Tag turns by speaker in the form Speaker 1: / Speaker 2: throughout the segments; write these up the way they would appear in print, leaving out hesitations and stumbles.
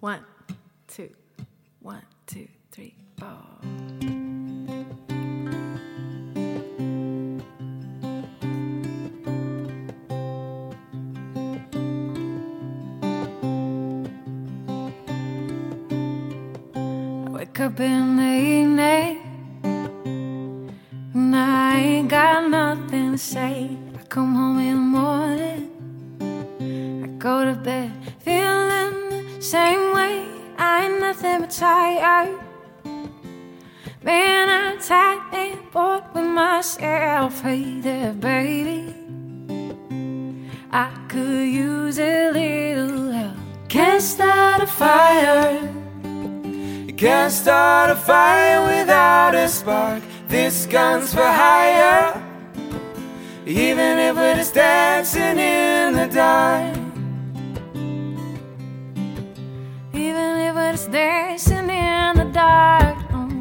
Speaker 1: 1, 2, 1, 2, 3, 4. I wake up in the evening and I ain't got nothing to say. I come home in the morning, I go to bed feeling the same way. I ain't nothing but tired. Man, I'm tired and bored with myself. Hey there, baby, I could use a little help. Can't start a fire.
Speaker 2: You can't start a fire without a spark. This gun's for hire, even if we're just dancing in the dark.
Speaker 1: Even if we're just dancing in the dark.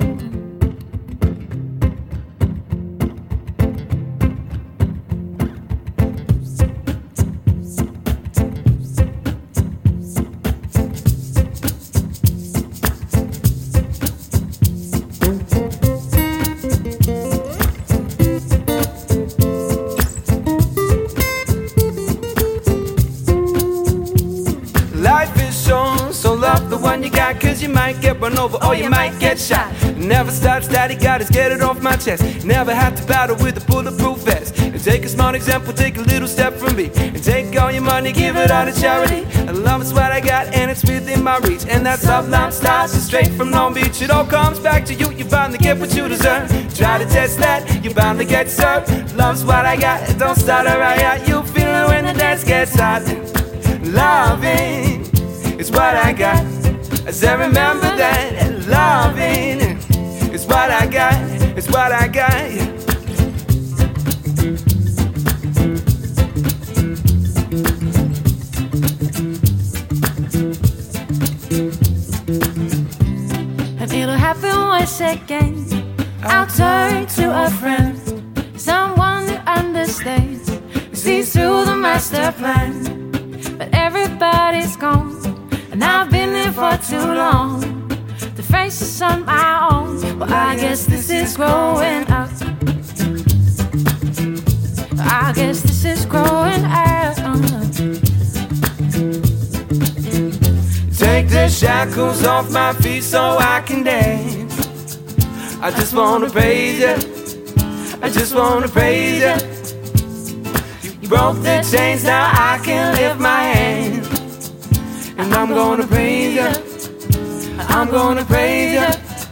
Speaker 2: Life is short, so love the one you got, cause you might get run over or you might get shot. Never stops, daddy, gotta get it off my chest. Never have to battle with a bulletproof vest. And take a smart example, take a little step from me, and take all your money, give it all to charity. And love is what I got, and it's within my reach. And that sublime stars is straight from Long Beach. It all comes back to you, you bound to get what you deserve. Try to test that, you bound to get served. Love's what I got, it don't start a riot. You feel it when the dance gets hot. Loving is what I got, as I remember that. Loving is what I got, it's what I got.
Speaker 1: And it'll happen once again. I'll turn to a friend, someone who understands, sees through the master plan. But everybody's gone, and I've been there for too long to face this on my own. Well, I guess this is growing up. I guess this is growing up.
Speaker 2: Take the shackles off my feet so I can dance. I just wanna praise you, I just wanna praise you. You broke the chains, now I can lift my hand. And I'm gonna praise you, I'm gonna praise you.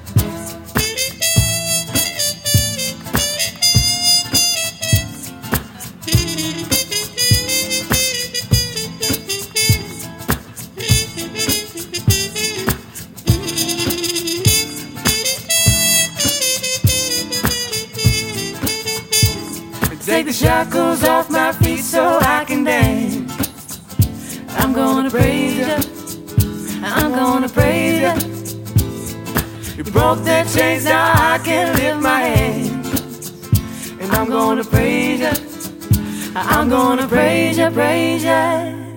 Speaker 2: Take the shackles off my feet so I can dance. I'm gonna praise you, I'm gonna praise you. You broke the chains, now I can lift my hand. And I'm gonna praise you, I'm gonna praise you, praise you.